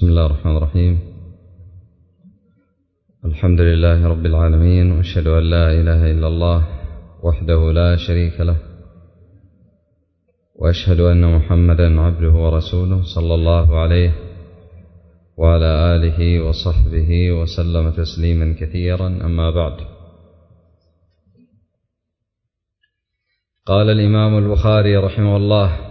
بسم الله الرحمن الرحيم. الحمد لله رب العالمين، وأشهد أن لا إله إلا الله وحده لا شريك له، وأشهد أن محمدا عبده ورسوله صلى الله عليه وعلى آله وصحبه وسلم تسليما كثيرا. أما بعد، قال الإمام البخاري رحمه الله: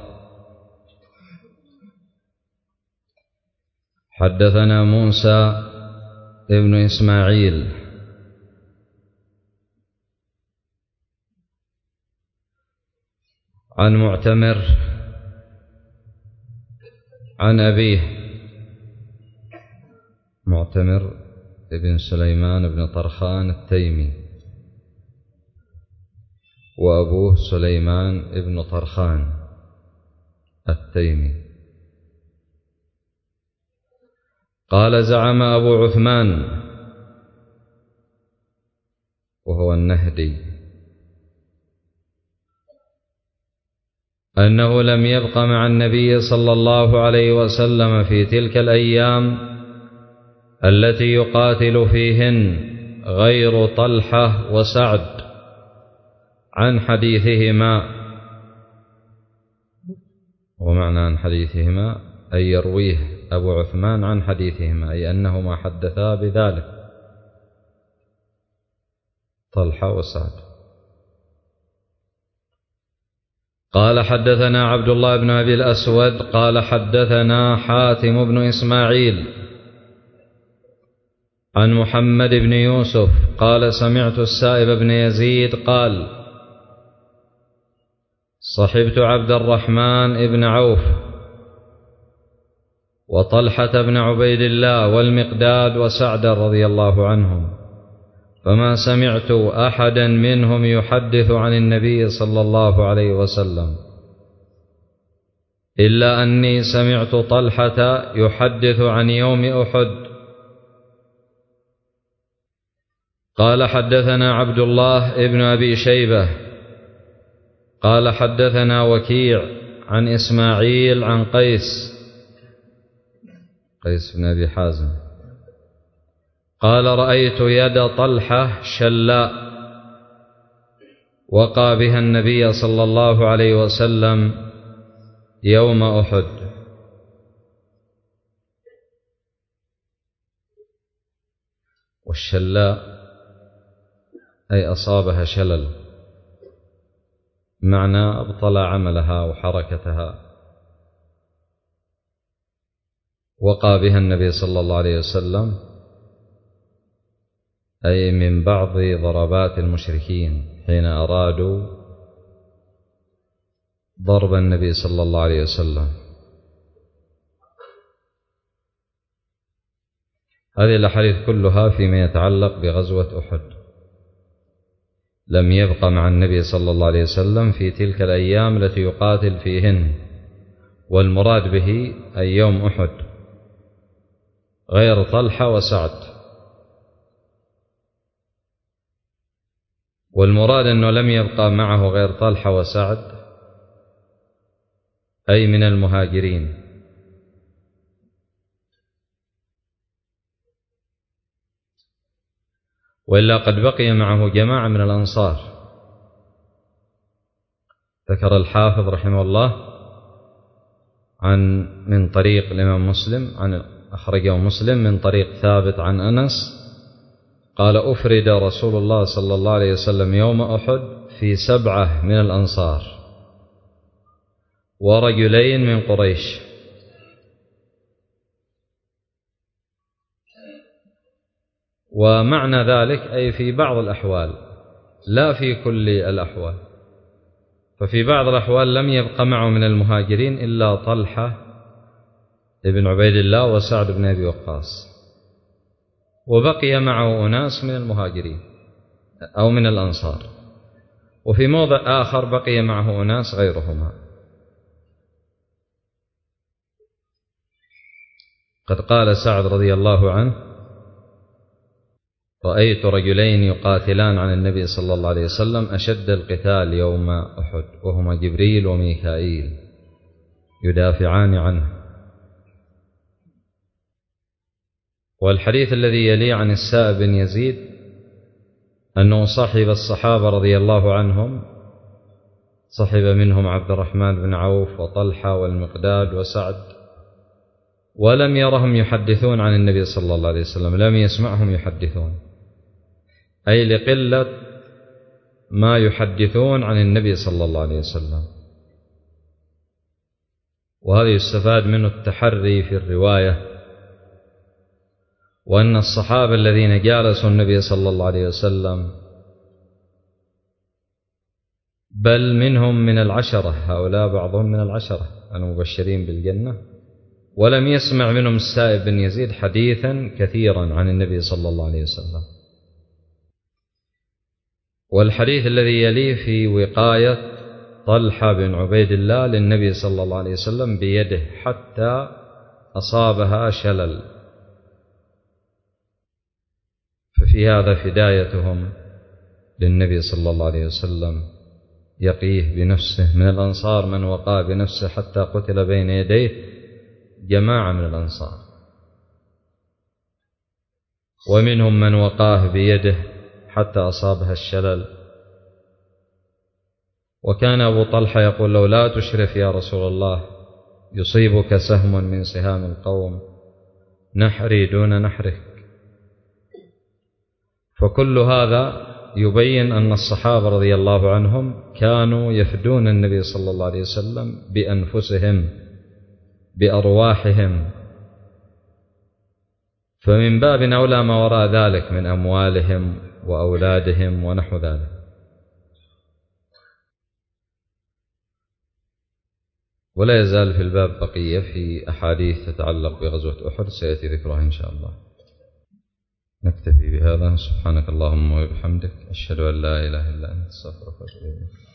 حدثنا موسى ابن إسماعيل عن معتمر عن أبيه، معتمر ابن سليمان بن طرخان التيمي، وأبوه سليمان ابن طرخان التيمي. قال: زعم أبو عثمان، وهو النهدي، أنه لم يبق مع النبي صلى الله عليه وسلم في تلك الأيام التي يقاتل فيهن غير طلحة وسعد عن حديثهما. ومعنى عن حديثهما أي يرويه أبو عثمان عن حديثهما، أي أنهما حدثا بذلك، طلحة وسعد. قال: حدثنا عبد الله بن أبي الأسود قال: حدثنا حاتم بن إسماعيل عن محمد بن يوسف قال: سمعت السائب بن يزيد قال: صحبت عبد الرحمن بن عوف وطلحة بن عبيد الله والمقداد وسعد رضي الله عنهم، فما سمعت أحدا منهم يحدث عن النبي صلى الله عليه وسلم إلا أني سمعت طلحة يحدث عن يوم أحد. قال: حدثنا عبد الله ابن أبي شيبة قال: حدثنا وكيع عن إسماعيل عن قيس بن أبي حازم قال: رأيت يد طلحة شلاء وقى بها النبي صلى الله عليه وسلم يوم أحد. والشلاء أي أصابها شلل، معنى أبطل عملها وحركتها. وقى بها النبي صلى الله عليه وسلم أي من بعض ضربات المشركين حين أرادوا ضرب النبي صلى الله عليه وسلم. هذه الأحاديث كلها فيما يتعلق بغزوة أحد. لم يبق مع النبي صلى الله عليه وسلم في تلك الأيام التي يقاتل فيهن، والمراد به أي يوم أحد، غير طلحة وسعد. والمراد أنه لم يبقى معه غير طلحة وسعد أي من المهاجرين، وإلا قد بقي معه جماعة من الأنصار. ذكر الحافظ رحمه الله من طريق الإمام مسلم، أخرجه مسلم من طريق ثابت عن أنس قال: أفرد رسول الله صلى الله عليه وسلم يوم أحد في 7 من الأنصار ورجلين من قريش. ومعنى ذلك أي في بعض الأحوال، لا في كل الأحوال. ففي بعض الأحوال لم يبق معه من المهاجرين إلا طلحة ابن عبيد الله وسعد بن أبي وقاص، وبقي معه أناس من المهاجرين أو من الأنصار، وفي موضع آخر بقي معه أناس غيرهما. قد قال سعد رضي الله عنه: رأيت رجلين يقاتلان عن النبي صلى الله عليه وسلم أشد القتال يوم أحد، وهما جبريل وميكائيل يدافعان عنه. والحديث الذي يلي عن السائب بن يزيد أنه صحب الصحابة رضي الله عنهم، صحب منهم عبد الرحمن بن عوف وطلحة والمقداد وسعد، ولم يرهم يحدثون عن النبي صلى الله عليه وسلم، لم يسمعهم يحدثون، أي لقلة ما يحدثون عن النبي صلى الله عليه وسلم. وهذا يستفاد منه التحري في الرواية، وأن الصحابة الذين جالسوا النبي صلى الله عليه وسلم بل منهم من العشرة، هؤلاء بعضهم من العشرة المبشرين بالجنة، ولم يسمع منهم السائب بن يزيد حديثا كثيرا عن النبي صلى الله عليه وسلم. والحديث الذي يليه في وقاية طلحة بن عبيد الله للنبي صلى الله عليه وسلم بيده حتى أصابها شلل، ففي هذا فدايتهم للنبي صلى الله عليه وسلم، يقيه بنفسه. من الأنصار من وقاه بنفسه حتى قتل بين يديه جماعة من الأنصار، ومنهم من وقاه بيده حتى أصابها الشلل. وكان أبو طلحة يقول له: لا تشرف يا رسول الله، يصيبك سهم من سهام القوم، نحري دون نحرك. فكل هذا يبين أن الصحابة رضي الله عنهم كانوا يفدون النبي صلى الله عليه وسلم بأنفسهم بأرواحهم، فمن باب أولى ما وراء ذلك من أموالهم وأولادهم ونحو ذلك. ولا يزال في الباب بقية في أحاديث تتعلق بغزوة أحد سيأتي ذكرها إن شاء الله. نكتفي بهذا. سبحانك اللهم وبحمدك، أشهد أن لا إله إلا أنت، أستغفرك وأتوب إليك.